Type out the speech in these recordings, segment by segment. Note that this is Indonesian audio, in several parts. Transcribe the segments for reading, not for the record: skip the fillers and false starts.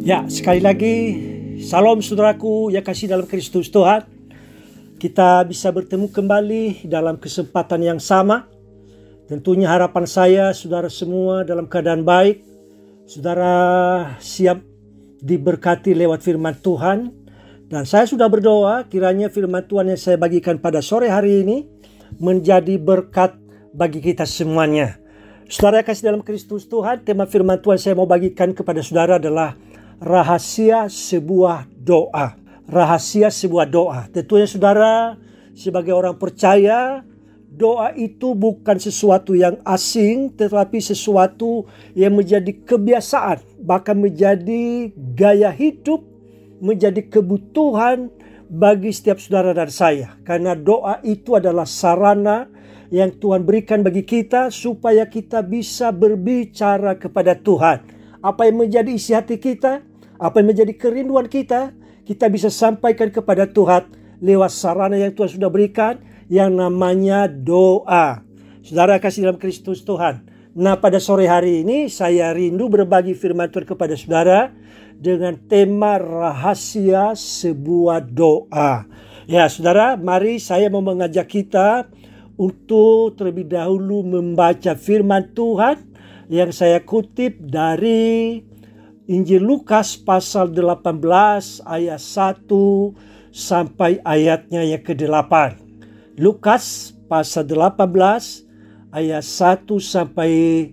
Ya, sekali lagi, salam saudaraku yang kasih dalam Kristus Tuhan. Kita bisa bertemu kembali dalam kesempatan yang sama. Tentunya harapan saya saudara semua dalam keadaan baik. Saudara siap diberkati lewat firman Tuhan. Dan saya sudah berdoa kiranya firman Tuhan yang saya bagikan pada sore hari ini menjadi berkat bagi kita semuanya. Saudara yang kasih dalam Kristus Tuhan, tema firman Tuhan saya mau bagikan kepada saudara adalah rahasia sebuah doa. Rahasia sebuah doa. Tentunya saudara sebagai orang percaya, doa itu bukan sesuatu yang asing, tetapi sesuatu yang menjadi kebiasaan, bahkan menjadi gaya hidup, menjadi kebutuhan bagi setiap saudara dan saya. Karena doa itu adalah sarana yang Tuhan berikan bagi kita supaya kita bisa berbicara kepada Tuhan. Apa yang menjadi isi hati kita, apa yang menjadi kerinduan kita, kita bisa sampaikan kepada Tuhan lewat sarana yang Tuhan sudah berikan, yang namanya doa. Saudara kasih dalam Kristus Tuhan. Nah, pada sore hari ini saya rindu berbagi firman Tuhan kepada saudara dengan tema rahasia sebuah doa. Ya saudara, mari saya mau mengajak kita untuk terlebih dahulu membaca firman Tuhan yang saya kutip dari Injil Lukas pasal 18 ayat 1 sampai ayatnya yang ke-8. Lukas pasal 18 ayat 1 sampai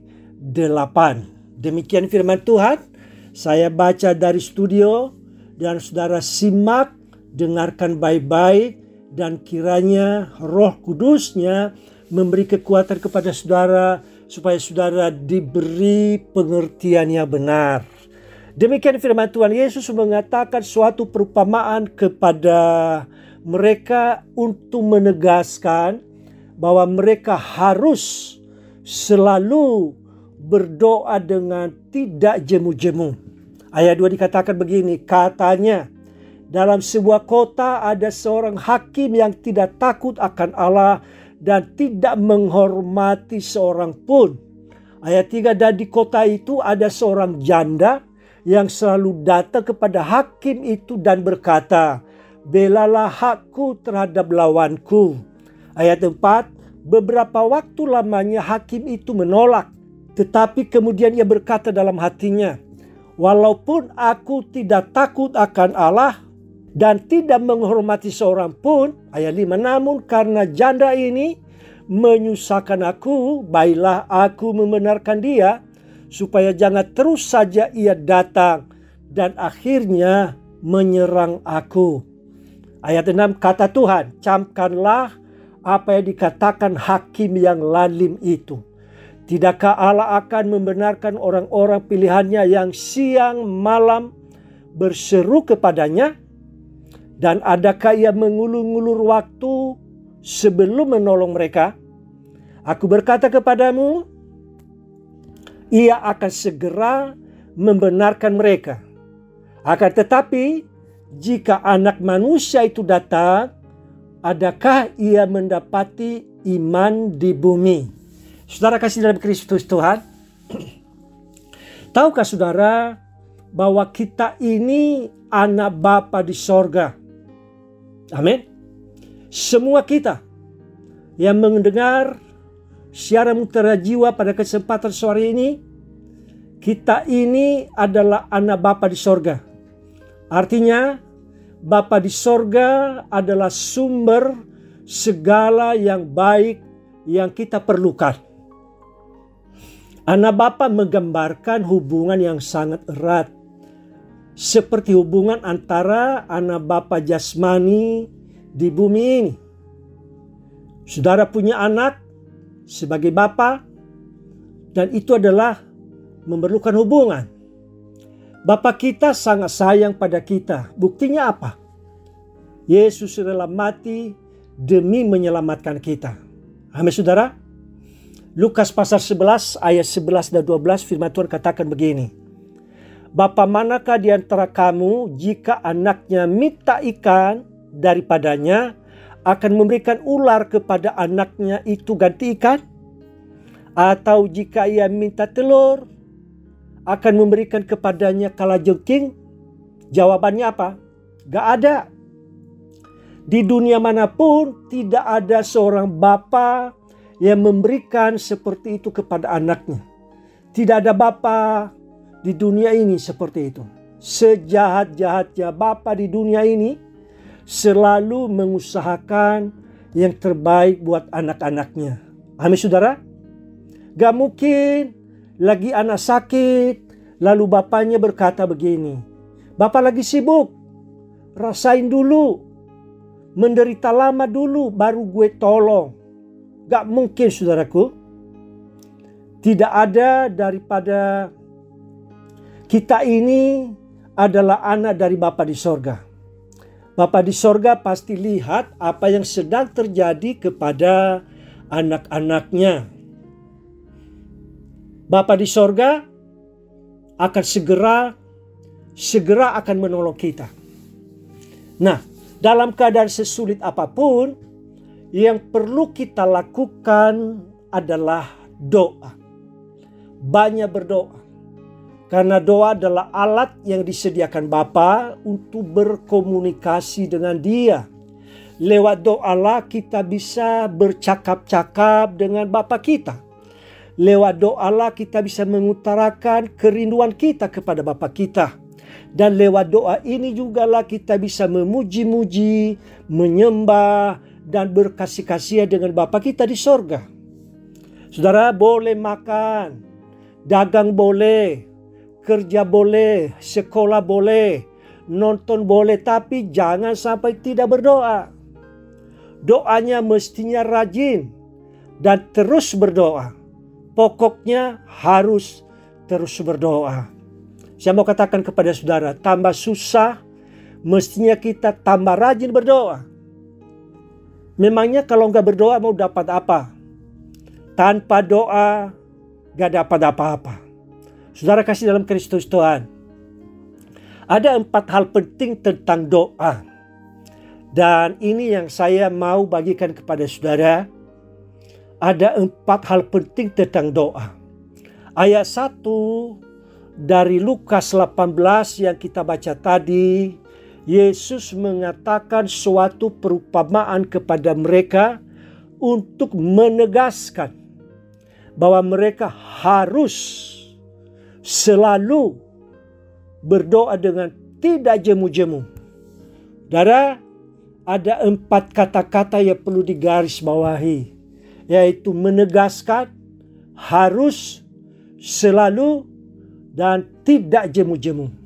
8. Demikian firman Tuhan. Saya baca dari studio dan saudara simak, dengarkan baik-baik, dan kiranya Roh Kudusnya memberi kekuatan kepada saudara supaya saudara diberi pengertian yang benar. Demikian firman Tuhan. Yesus mengatakan suatu perumpamaan kepada mereka untuk menegaskan bahwa mereka harus selalu berdoa dengan tidak jemu-jemu. Ayat 2 dikatakan begini, katanya, dalam sebuah kota ada seorang hakim yang tidak takut akan Allah dan tidak menghormati seorang pun. Ayat 3, dan di kota itu ada seorang janda yang selalu datang kepada hakim itu dan berkata, belalah hakku terhadap lawanku. Ayat 4, beberapa waktu lamanya hakim itu menolak. Tetapi kemudian ia berkata dalam hatinya, walaupun aku tidak takut akan Allah dan tidak menghormati seorang pun. Ayat 5, namun karena janda ini menyusahkan aku, baiklah aku membenarkan dia, supaya jangan terus saja ia datang dan akhirnya menyerang aku. Ayat 6, kata Tuhan, camkanlah apa yang dikatakan hakim yang lalim itu. Tidakkah Allah akan membenarkan orang-orang pilihannya yang siang malam berseru kepadanya? Dan adakah ia mengulur-ngulur waktu sebelum menolong mereka? Aku berkata kepadamu, ia akan segera membenarkan mereka. Akan tetapi, jika anak manusia itu datang, adakah ia mendapati iman di bumi? Saudara kasih dalam Kristus Tuhan, tahukah saudara bahwa kita ini anak Bapa di sorga? Amin. Semua kita yang mendengar siaran Mutiara Jiwa pada kesempatan sore ini, kita ini adalah anak Bapa di sorga. Artinya Bapa di sorga adalah sumber segala yang baik yang kita perlukan. Anak Bapa menggambarkan hubungan yang sangat erat, seperti hubungan antara anak Bapa jasmani di bumi ini. Saudara punya anak sebagai bapa, dan itu adalah memerlukan hubungan. Bapa kita sangat sayang pada kita. Buktinya apa? Yesus rela mati demi menyelamatkan kita. Amin saudara. Lukas pasal 11 ayat 11 dan 12 firman Tuhan katakan begini. Bapa manakah di antara kamu jika anaknya minta ikan daripadanya akan memberikan ular kepada anaknya itu ganti ikan? Atau jika ia minta telur, akan memberikan kepadanya kalajengking? Jawabannya apa? Gak ada. Di dunia manapun tidak ada seorang bapa yang memberikan seperti itu kepada anaknya. Tidak ada bapa di dunia ini seperti itu. Sejahat-jahatnya bapa di dunia ini selalu mengusahakan yang terbaik buat anak-anaknya. Amin saudara? Gak mungkin lagi anak sakit lalu bapaknya berkata begini, "Bapak lagi sibuk, rasain dulu, menderita lama dulu baru gue tolong." Gak mungkin saudaraku. Tidak ada daripada kita ini adalah anak dari Bapa di sorga. Bapa di sorga pasti lihat apa yang sedang terjadi kepada anak-anaknya. Bapa di sorga akan segera akan menolong kita. Nah, dalam keadaan sesulit apapun, yang perlu kita lakukan adalah doa. Banyak berdoa. Karena doa adalah alat yang disediakan Bapa untuk berkomunikasi dengan Dia. Lewat doalah kita bisa bercakap-cakap dengan Bapa kita. Lewat doalah kita bisa mengutarakan kerinduan kita kepada Bapa kita. Dan lewat doa ini jugalah kita bisa memuji-muji, menyembah, dan berkasih-kasihan dengan Bapa kita di sorga. Saudara boleh makan, dagang boleh, kerja boleh, sekolah boleh, nonton boleh, tapi jangan sampai tidak berdoa. Doanya mestinya rajin dan terus berdoa. Pokoknya harus terus berdoa. Saya mau katakan kepada saudara, tambah susah, mestinya kita tambah rajin berdoa. Memangnya kalau nggak berdoa mau dapat apa? Tanpa doa gak dapat apa-apa. Saudara kasih dalam Kristus Tuhan. Ada 4 hal penting tentang doa. Dan ini yang saya mau bagikan kepada saudara. Ada 4 hal penting tentang doa. Ayat 1 dari Lukas 18 yang kita baca tadi. Yesus mengatakan suatu perumpamaan kepada mereka untuk menegaskan bahwa mereka harus selalu berdoa dengan tidak jemu-jemu. Saudara, ada 4 kata-kata yang perlu digarisbawahi, yaitu menegaskan, harus, selalu, dan tidak jemu-jemu.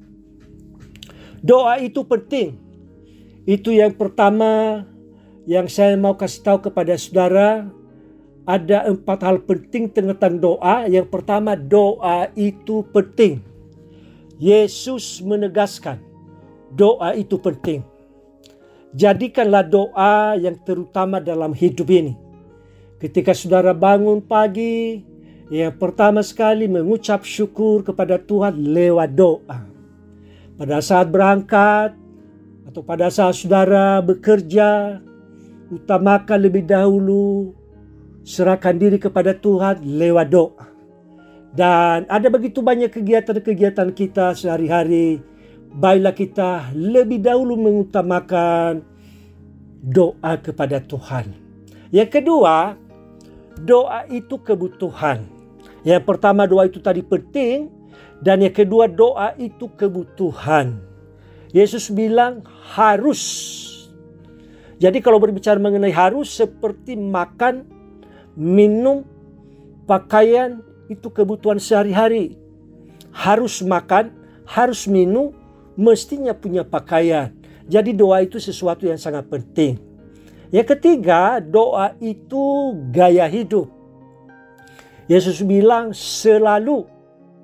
Doa itu penting. Itu yang pertama yang saya mau kasih tahu kepada saudara. Ada 4 hal penting tentang doa. Yang pertama, doa itu penting. Yesus menegaskan doa itu penting. Jadikanlah doa yang terutama dalam hidup ini. Ketika saudara bangun pagi, yang pertama sekali mengucap syukur kepada Tuhan lewat doa. Pada saat berangkat atau pada saat saudara bekerja, utamakan lebih dahulu serahkan diri kepada Tuhan lewat doa. Dan ada begitu banyak kegiatan-kegiatan kita sehari-hari. Baiklah kita lebih dahulu mengutamakan doa kepada Tuhan. Yang kedua, doa itu kebutuhan. Yang pertama, doa itu tadi penting. Dan yang kedua, doa itu kebutuhan. Yesus bilang harus. Jadi kalau berbicara mengenai harus, seperti makan, minum, pakaian, itu kebutuhan sehari-hari. Harus makan, harus minum, mestinya punya pakaian. Jadi doa itu sesuatu yang sangat penting. Yang ketiga, doa itu gaya hidup. Yesus bilang selalu.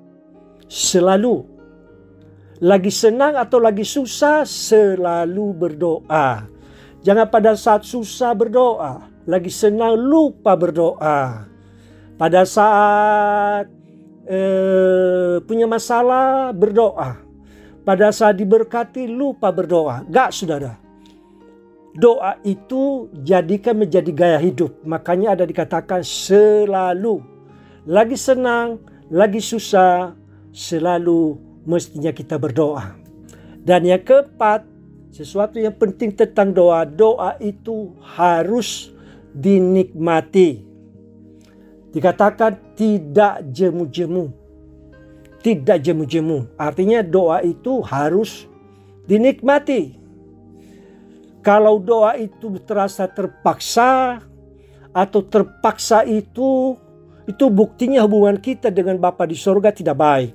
Lagi senang atau lagi susah, selalu berdoa. Jangan pada saat susah berdoa. Lagi senang lupa berdoa. Pada saat punya masalah berdoa. Pada saat diberkati lupa berdoa. Gak, saudara. Doa itu jadikan menjadi gaya hidup. Makanya ada dikatakan selalu. Lagi senang, lagi susah, selalu mestinya kita berdoa. Dan yang keempat, sesuatu yang penting tentang doa, doa itu harus dinikmati. Dikatakan tidak jemu-jemu. Tidak jemu-jemu. Artinya doa itu harus dinikmati. Kalau doa itu terasa terpaksa atau terpaksa itu buktinya hubungan kita dengan Bapa di sorga tidak baik.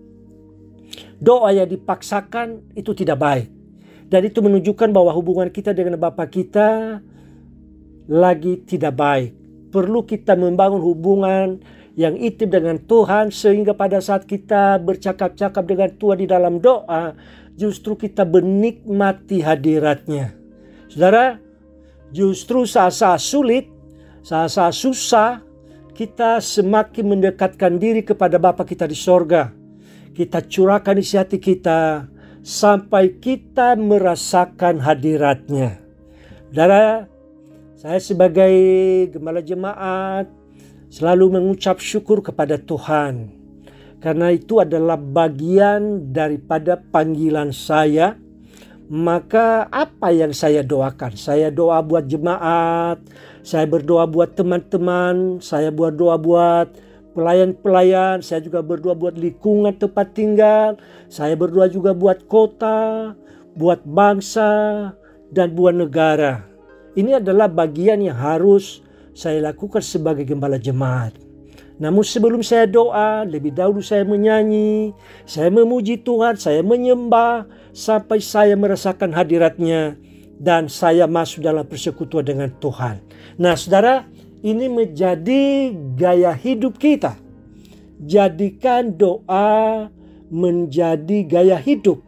Doa yang dipaksakan itu tidak baik. Dan itu menunjukkan bahwa hubungan kita dengan Bapa kita lagi tidak baik. Perlu kita membangun hubungan yang intim dengan Tuhan, sehingga pada saat kita bercakap-cakap dengan Tuhan di dalam doa, justru kita menikmati hadiratnya. Saudara, justru saat-saat sulit, saat-saat susah, kita semakin mendekatkan diri kepada Bapa kita di sorga. Kita curahkan isi hati kita sampai kita merasakan hadiratnya. Saudara, saya sebagai gembala jemaat selalu mengucap syukur kepada Tuhan. Karena itu adalah bagian daripada panggilan saya. Maka apa yang saya doakan? Saya doa buat jemaat, saya berdoa buat teman-teman, saya berdoa buat pelayan-pelayan, saya juga berdoa buat lingkungan tempat tinggal, saya berdoa juga buat kota, buat bangsa, dan buat negara. Ini adalah bagian yang harus saya lakukan sebagai gembala jemaat. Namun sebelum saya doa, lebih dahulu saya menyanyi, saya memuji Tuhan, saya menyembah, sampai saya merasakan hadiratnya dan saya masuk dalam persekutuan dengan Tuhan. Nah saudara, ini menjadi gaya hidup kita. Jadikan doa menjadi gaya hidup.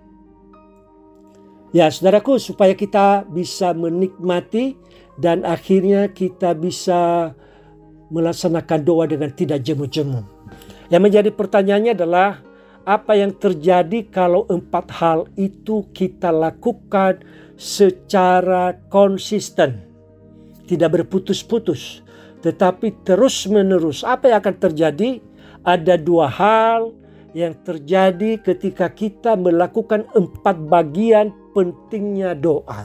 Ya saudaraku, supaya kita bisa menikmati dan akhirnya kita bisa melaksanakan doa dengan tidak jemu-jemu. Yang menjadi pertanyaannya adalah, apa yang terjadi kalau 4 hal itu kita lakukan secara konsisten, tidak berputus-putus, tetapi terus-menerus? Apa yang akan terjadi? Ada 2 hal yang terjadi ketika kita melakukan 4 bagian pentingnya doa.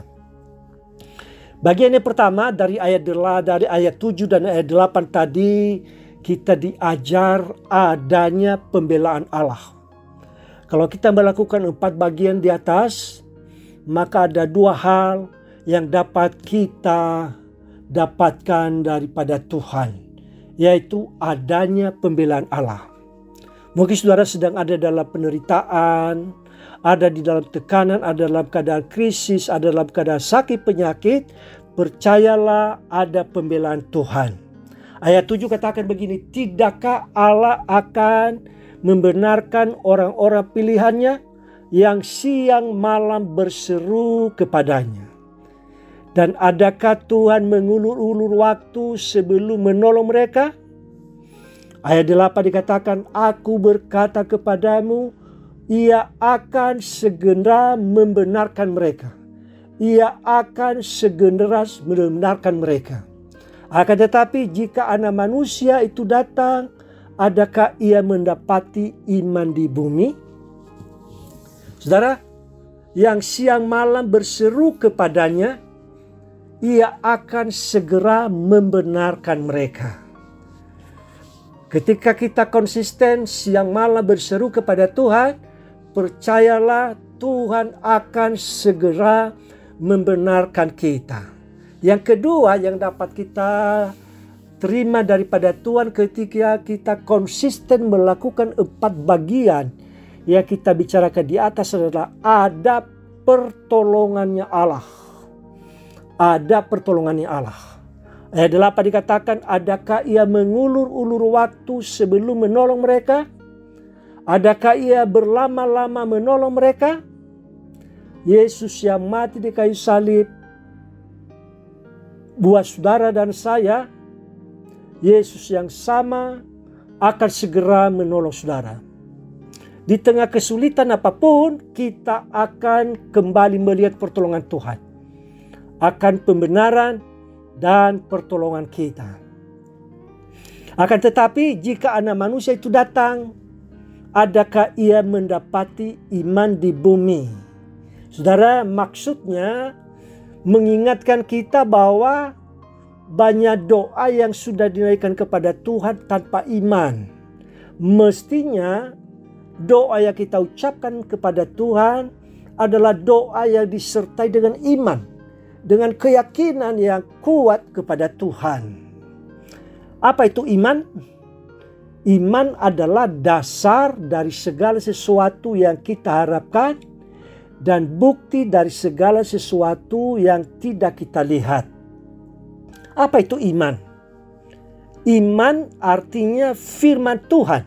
Bagian yang pertama dari ayat 7 dan ayat 8 tadi, kita diajar adanya pembelaan Allah. Kalau kita melakukan 4 bagian di atas, maka ada 2 hal yang dapat kita dapatkan daripada Tuhan, yaitu adanya pembelaan Allah. Mungkin saudara sedang ada dalam penderitaan, ada di dalam tekanan, ada dalam keadaan krisis, ada dalam keadaan sakit penyakit, percayalah ada pembelaan Tuhan. Ayat 7 katakan begini, tidakkah Allah akan membenarkan orang-orang pilihannya yang siang malam berseru kepadanya? Dan adakah Tuhan mengulur-ulur waktu sebelum menolong mereka? Ayat 8 dikatakan, aku berkata kepadamu, ia akan segera membenarkan mereka. Ia akan segera membenarkan mereka. Akan tetapi jika anak manusia itu datang, adakah ia mendapati iman di bumi? Saudara, yang siang malam berseru kepadanya, ia akan segera membenarkan mereka. Ketika kita konsisten siang malam berseru kepada Tuhan, percayalah Tuhan akan segera membenarkan kita. Yang kedua yang dapat kita terima daripada Tuhan ketika kita konsisten melakukan 4 bagian yang kita bicarakan di atas adalah ada pertolongannya Allah. Ada pertolongannya Allah. Ayat 8 dikatakan, adakah ia mengulur-ulur waktu sebelum menolong mereka? Adakah ia berlama-lama menolong mereka? Yesus yang mati di kayu salib buat saudara dan saya, Yesus yang sama akan segera menolong saudara. Di tengah kesulitan apapun, kita akan kembali melihat pertolongan Tuhan. Akan pembenaran dan pertolongan kita. Akan tetapi jika anak manusia itu datang, adakah ia mendapati iman di bumi? Saudara, maksudnya mengingatkan kita bahwa banyak doa yang sudah dinaikkan kepada Tuhan tanpa iman. Mestinya doa yang kita ucapkan kepada Tuhan adalah doa yang disertai dengan iman, dengan keyakinan yang kuat kepada Tuhan. Apa itu iman? Iman adalah dasar dari segala sesuatu yang kita harapkan dan bukti dari segala sesuatu yang tidak kita lihat. Apa itu iman? Iman artinya firman Tuhan.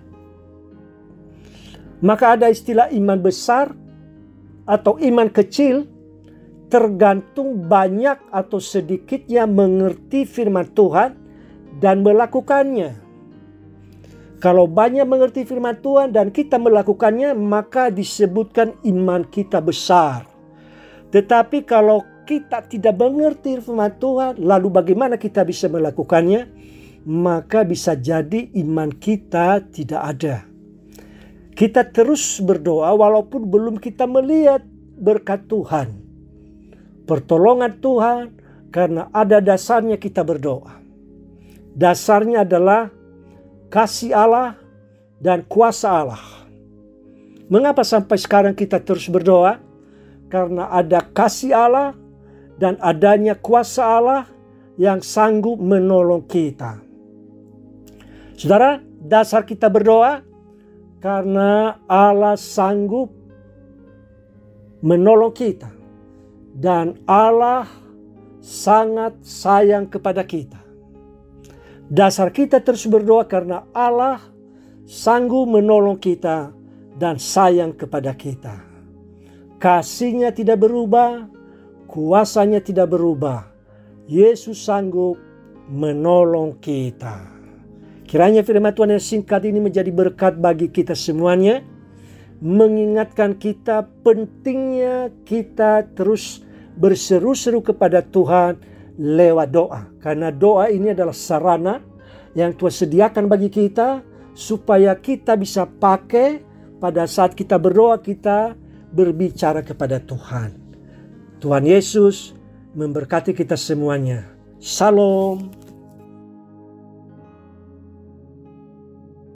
Maka ada istilah iman besar atau iman kecil, tergantung banyak atau sedikitnya mengerti firman Tuhan dan melakukannya. Kalau banyak mengerti firman Tuhan dan kita melakukannya, maka disebutkan iman kita besar. Tetapi kalau kita tidak mengerti firman Tuhan, lalu bagaimana kita bisa melakukannya? Maka bisa jadi iman kita tidak ada. Kita terus berdoa walaupun belum kita melihat berkat Tuhan, pertolongan Tuhan, karena ada dasarnya kita berdoa. Dasarnya adalah kasih Allah dan kuasa Allah. Mengapa sampai sekarang kita terus berdoa? Karena ada kasih Allah dan adanya kuasa Allah yang sanggup menolong kita. Saudara, dasar kita berdoa karena Allah sanggup menolong kita. Dan Allah sangat sayang kepada kita. Dasar kita terus berdoa karena Allah sanggup menolong kita dan sayang kepada kita. Kasih-Nya tidak berubah, kuasa-Nya tidak berubah. Yesus sanggup menolong kita. Kiranya firman Tuhan yang singkat ini menjadi berkat bagi kita semuanya. Mengingatkan kita pentingnya kita terus berseru-seru kepada Tuhan lewat doa. Karena doa ini adalah sarana yang Tuhan sediakan bagi kita supaya kita bisa pakai pada saat kita berdoa, kita berbicara kepada Tuhan. Tuhan Yesus memberkati kita semuanya. Shalom.